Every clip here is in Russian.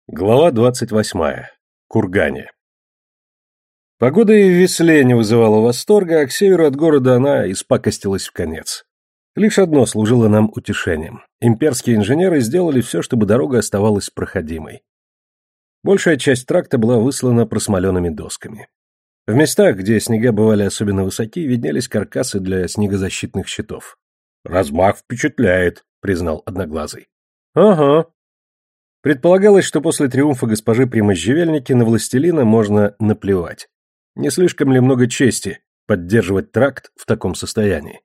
Глава 28. Кургане. Погода и в Висле не вызывала восторга, а к северу от города она испакостилась вконец. Лишь одно служило нам утешением. Имперские инженеры сделали все, чтобы дорога оставалась проходимой. Большая часть тракта была выслана просмоленными досками. В местах, где снега бывали особенно высоки, виднелись каркасы для снегозащитных щитов. «Размах впечатляет», — признал Одноглазый. «Ага». Предполагалось, что после триумфа госпожи при можжевельнике на властелина можно наплевать. Не слишком ли много чести поддерживать тракт в таком состоянии?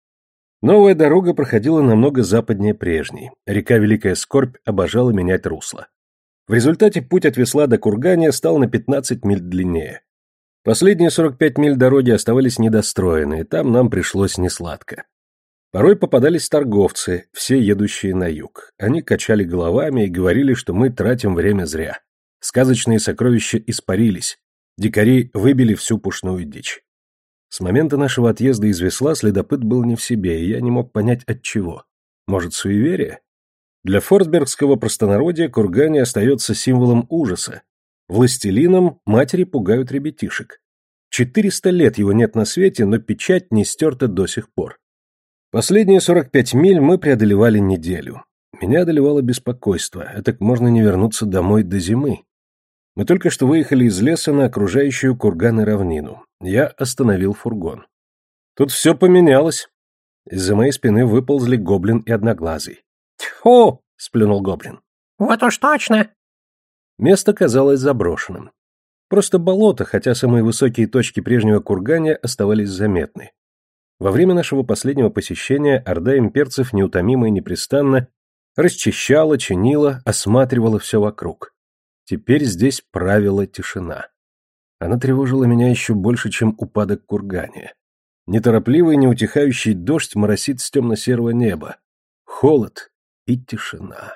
Новая дорога проходила намного западнее прежней. Река Великая Скорбь обожала менять русло. В результате путь от Висла до Кургания стал на 15 миль длиннее. Последние 45 миль дороги оставались недостроены, и там нам пришлось несладко. Порой попадались торговцы, все едущие на юг. Они качали головами и говорили, что мы тратим время зря. Сказочные сокровища испарились. Дикари выбили всю пушную дичь. С момента нашего отъезда из Висла следопыт был не в себе, и я не мог понять, отчего. Может, суеверие? Для фортсбергского простонародья Кургане остается символом ужаса. Властелином матери пугают ребятишек. 400 лет его нет на свете, но печать не стерта до сих пор. Последние 45 миль мы преодолевали неделю. Меня одолевало беспокойство, этак можно не вернуться домой до зимы. Мы только что выехали из леса на окружающую курган и равнину. Я остановил фургон. Тут все поменялось. Из-за моей спины выползли Гоблин и Одноглазый. «Тьфу!» — сплюнул Гоблин. «Вот уж точно!» Место казалось заброшенным. Просто болото, хотя самые высокие точки прежнего кургана оставались заметны. Во время нашего последнего посещения орда имперцев неутомимо и непрестанно расчищала, чинила, осматривала все вокруг. Теперь здесь правила тишина. Она тревожила меня еще больше, чем упадок кургана. Неторопливый, неутихающий дождь моросит с темно-серого неба. Холод и тишина.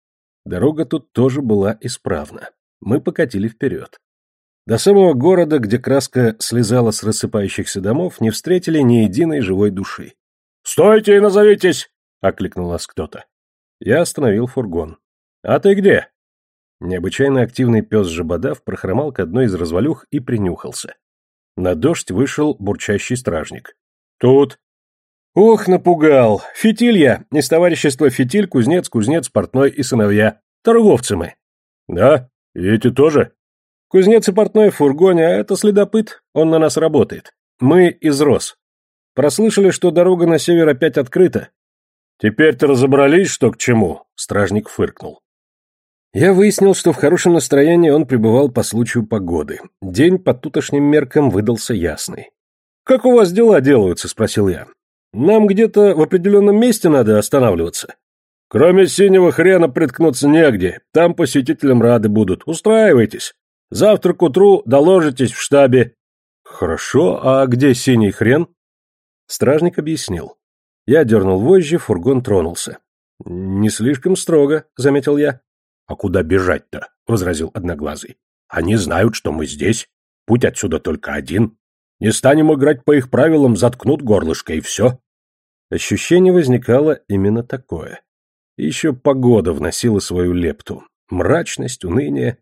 Дорога тут тоже была исправна. Мы покатили вперед. До самого города, где краска слезала с рассыпающихся домов, не встретили ни единой живой души. «Стойте и назовитесь!» — окликнул нас кто-то. Я остановил фургон. «А ты где?» Необычайно активный пес Жабодав прохромал к одной из развалюх и принюхался. На дождь вышел бурчащий стражник. «Тут». «Ох, напугал! Фитиль я! Из товарищества Фитиль, кузнец, портной и сыновья. Торговцы мы». «Да? И эти тоже?» «Кузнец и портной в фургоне, а это следопыт, он на нас работает. Мы из Рос. Прослышали, что дорога на север опять открыта». «Теперь-то разобрались, что к чему?» — стражник фыркнул. Я выяснил, что в хорошем настроении он пребывал по случаю погоды. День по тутошним меркам выдался ясный. «Как у вас дела делаются?» — спросил я. «Нам где-то в определенном месте надо останавливаться». «Кроме синего хрена приткнуться негде, там посетителям рады будут. Устраивайтесь. Завтра к утру доложитесь в штабе». «Хорошо, а где синий хрен?» Стражник объяснил. Я дернул вожжи, фургон тронулся. «Не слишком строго», — заметил я. «А куда бежать-то?» — возразил Одноглазый. «Они знают, что мы здесь. Путь отсюда только один. Не станем играть по их правилам, заткнут горлышко, и все». Ощущение возникало именно такое. И еще погода вносила свою лепту. Мрачность, уныние.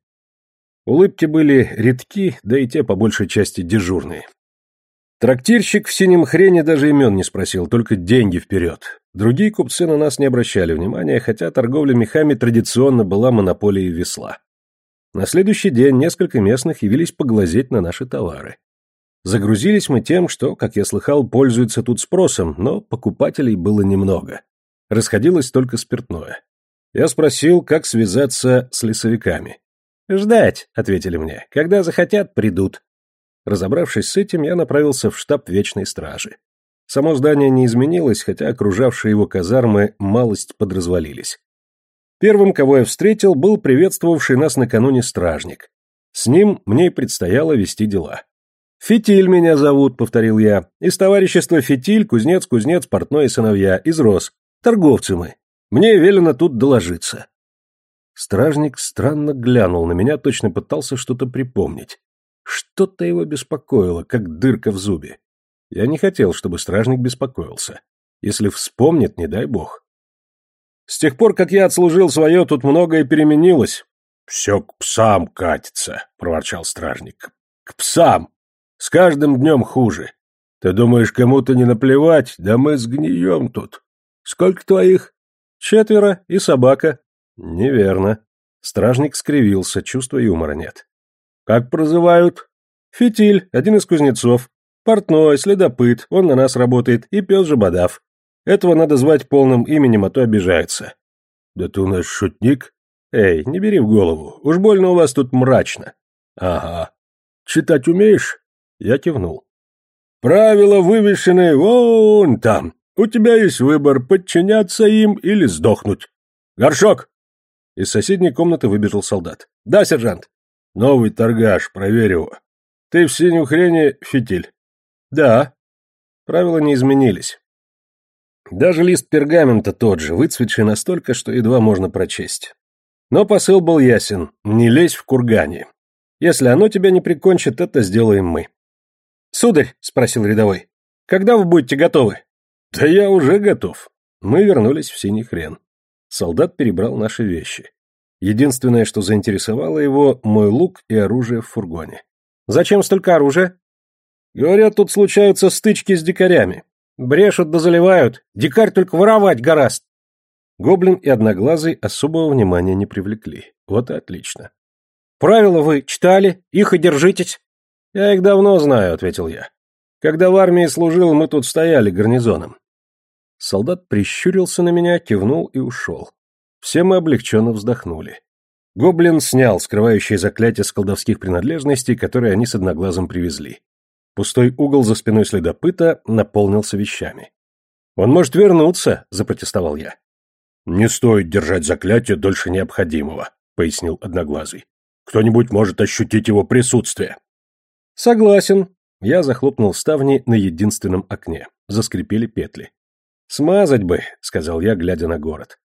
Улыбки были редки, да и те по большей части дежурные. Трактирщик в синем хрене даже имен не спросил, только деньги вперед. Другие купцы на нас не обращали внимания, хотя торговля мехами традиционно была монополией Висла. На следующий день несколько местных явились поглазеть на наши товары. Загрузились мы тем, что, как я слыхал, пользуется тут спросом, но покупателей было немного. Расходилось только спиртное. Я спросил, как связаться с лесовиками. «Ждать», — ответили мне, — «когда захотят, придут». Разобравшись с этим, я направился в штаб Вечной Стражи. Само здание не изменилось, хотя окружавшие его казармы малость подразвалились. Первым, кого я встретил, был приветствовавший нас накануне стражник. С ним мне и предстояло вести дела. «Фитиль меня зовут», — повторил я. «Из товарищества Фитиль, кузнец, портной и сыновья, из Рос. Торговцы мы. Мне велено тут доложиться». Стражник странно глянул на меня, точно пытался что-то припомнить. Что-то его беспокоило, как дырка в зубе. Я не хотел, чтобы стражник беспокоился. Если вспомнит, не дай бог. С тех пор, как я отслужил свое, тут многое переменилось. Все к псам катится, проворчал стражник. К псам! С каждым днем хуже. Ты думаешь, кому-то не наплевать? Да мы сгнием тут. Сколько твоих? 4 и собака. Неверно. Стражник скривился, чувства юмора нет. Как прозывают? Фитиль, один из кузнецов. Портной, следопыт, он на нас работает, и пес Жабодав. Этого надо звать полным именем, а то обижается. Да ты у нас шутник? Эй, не бери в голову, уж больно у вас тут мрачно. Ага. Читать умеешь? Я кивнул. Правила вывешены вон там. У тебя есть выбор, подчиняться им или сдохнуть. Горшок! Из соседней комнаты выбежал солдат. Да, сержант. Новый торгаш, проверь его. Ты в синем хрене фитиль? Да. Правила не изменились. Даже лист пергамента тот же, выцветший настолько, что едва можно прочесть. Но посыл был ясен. Не лезь в кургане. Если оно тебя не прикончит, это сделаем мы. «Сударь», — спросил рядовой, — «когда вы будете готовы?» «Да я уже готов». Мы вернулись в синий хрен. Солдат перебрал наши вещи. Единственное, что заинтересовало его, мой лук и оружие в фургоне. «Зачем столько оружия?» «Говорят, тут случаются стычки с дикарями. Брешут да заливают. Дикарь только воровать гораст». Гоблин и Одноглазый особого внимания не привлекли. Вот и отлично. «Правила вы читали? Их и держитесь?» «Я их давно знаю», — ответил я. «Когда в армии служил, мы тут стояли гарнизоном». Солдат прищурился на меня, кивнул и ушел. Все мы облегченно вздохнули. Гоблин снял скрывающее заклятие с колдовских принадлежностей, которые они с Одноглазым привезли. Пустой угол за спиной следопыта наполнился вещами. «Он может вернуться», — запротестовал я. «Не стоит держать заклятие дольше необходимого», — пояснил Одноглазый. «Кто-нибудь может ощутить его присутствие». «Согласен». Я захлопнул ставни на единственном окне. Заскрипели петли. «Смазать бы», — сказал я, глядя на город.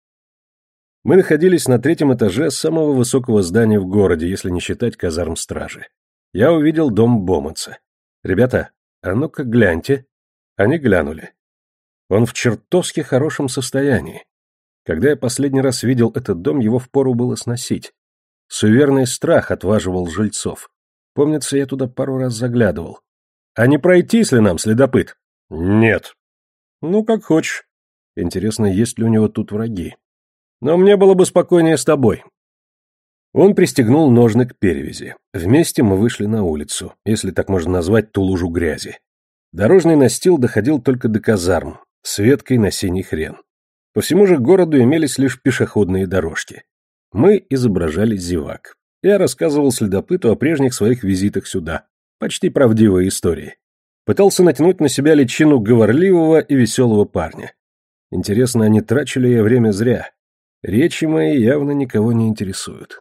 Мы находились на 3-м этаже самого высокого здания в городе, если не считать казарм стражи. Я увидел дом Боманса. «Ребята, а ну-ка гляньте». Они глянули. Он в чертовски хорошем состоянии. Когда я последний раз видел этот дом, его впору было сносить. Суеверный страх отваживал жильцов. Помнится, я туда пару раз заглядывал. А не пройтись ли нам, следопыт? Нет. Ну, как хочешь. Интересно, есть ли у него тут враги. Но мне было бы спокойнее с тобой. Он пристегнул ножны к перевязи. Вместе мы вышли на улицу, если так можно назвать ту лужу грязи. Дорожный настил доходил только до казарм, с веткой на синий хрен. По всему же городу имелись лишь пешеходные дорожки. Мы изображали зевак. Я рассказывал следопыту о прежних своих визитах сюда. Почти правдивые истории. Пытался натянуть на себя личину говорливого и веселого парня. Интересно, не трачу ли я время зря? Речи мои явно никого не интересуют.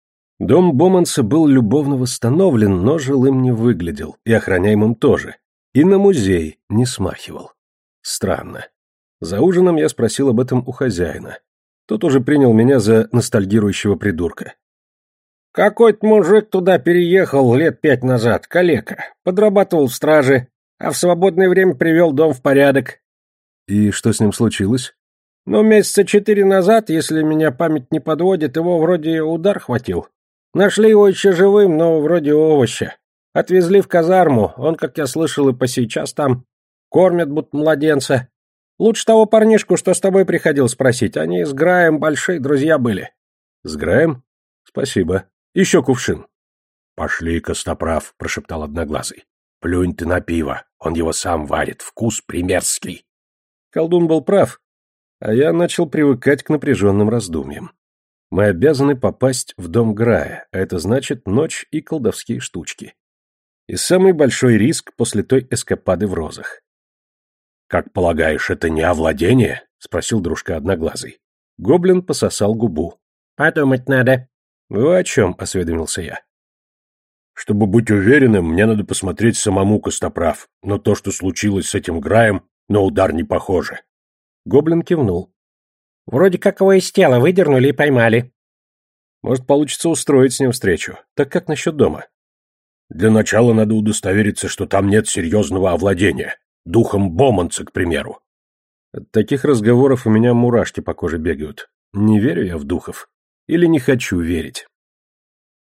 Дом Боманса был любовно восстановлен, но жилым не выглядел, и охраняемым тоже. И на музей не смахивал. Странно. За ужином я спросил об этом у хозяина. Тот уже принял меня за ностальгирующего придурка. Какой-то мужик туда переехал лет 5 назад, калека. Подрабатывал в страже, а в свободное время привел дом в порядок. И что с ним случилось? Ну, месяца 4 назад, если меня память не подводит, его вроде удар хватил. Нашли его еще живым, но вроде овоща. Отвезли в казарму, он, как я слышал, и по сейчас там. Кормят, будто младенца. Лучше того парнишку, что с тобой приходил спросить. Они с Граем большие друзья были. С Граем? Спасибо. Еще кувшин. «Пошли, Костоправ», — прошептал Одноглазый. «Плюнь ты на пиво, он его сам варит, вкус примерский». Колдун был прав, а я начал привыкать к напряженным раздумьям. Мы обязаны попасть в дом Грая, а это значит ночь и колдовские штучки. И самый большой риск после той эскапады в розах. «Как полагаешь, это не овладение?» — спросил дружка Одноглазый. Гоблин пососал губу. «Подумать надо». «Вы о чем?» — осведомился я. «Чтобы быть уверенным, мне надо посмотреть самому, Костоправ, но то, что случилось с этим Граем, на удар не похоже». Гоблин кивнул. «Вроде как его из тела выдернули и поймали». «Может, получится устроить с ним встречу. Так как насчет дома?» «Для начала надо удостовериться, что там нет серьезного овладения. Духом Боманца, к примеру». От таких разговоров у меня мурашки по коже бегают. Не верю я в духов. Или не хочу верить.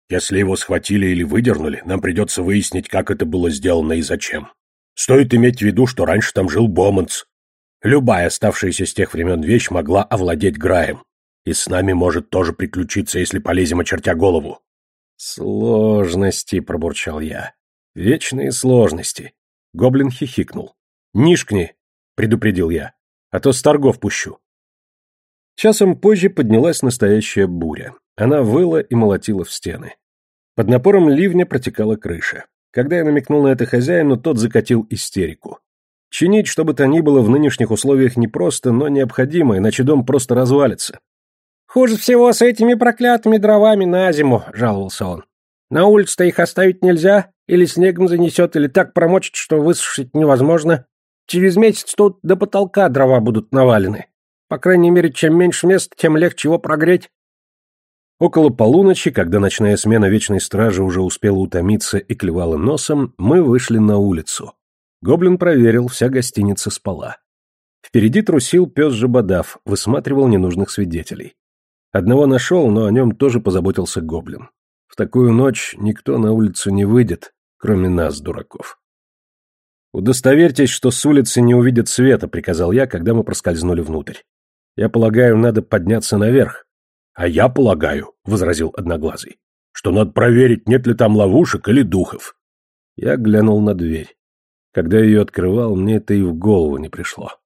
Если его схватили или выдернули, нам придется выяснить, как это было сделано и зачем. Стоит иметь в виду, что раньше там жил Боманс. Любая оставшаяся с тех времен вещь могла овладеть Граем. И с нами может тоже приключиться, если полезем, очертя голову. «Сложности», — пробурчал я. «Вечные сложности». Гоблин хихикнул. «Нишкни», — предупредил я, — «а то с торгов пущу». Часом позже поднялась настоящая буря. Она выла и молотила в стены. Под напором ливня протекала крыша. Когда я намекнул на это хозяину, тот закатил истерику. Чинить что бы то ни было в нынешних условиях непросто, но необходимо, иначе дом просто развалится. «Хуже всего с этими проклятыми дровами на зиму», — жаловался он. «На улице-то их оставить нельзя, или снегом занесет, или так промочит, что высушить невозможно. Через месяц тут до потолка дрова будут навалены. По крайней мере, чем меньше места, тем легче его прогреть». Около полуночи, когда ночная смена вечной стражи уже успела утомиться и клевала носом, мы вышли на улицу. Гоблин проверил, вся гостиница спала. Впереди трусил пес Жабодав, высматривал ненужных свидетелей. Одного нашел, но о нем тоже позаботился гоблин. В такую ночь никто на улицу не выйдет, кроме нас, дураков. «Удостоверьтесь, что с улицы не увидят света», — приказал я, когда мы проскользнули внутрь. «Я полагаю, надо подняться наверх». «А я полагаю», — возразил Одноглазый, «что надо проверить, нет ли там ловушек или духов». Я глянул на дверь. Когда ее открывал, мне это и в голову не пришло.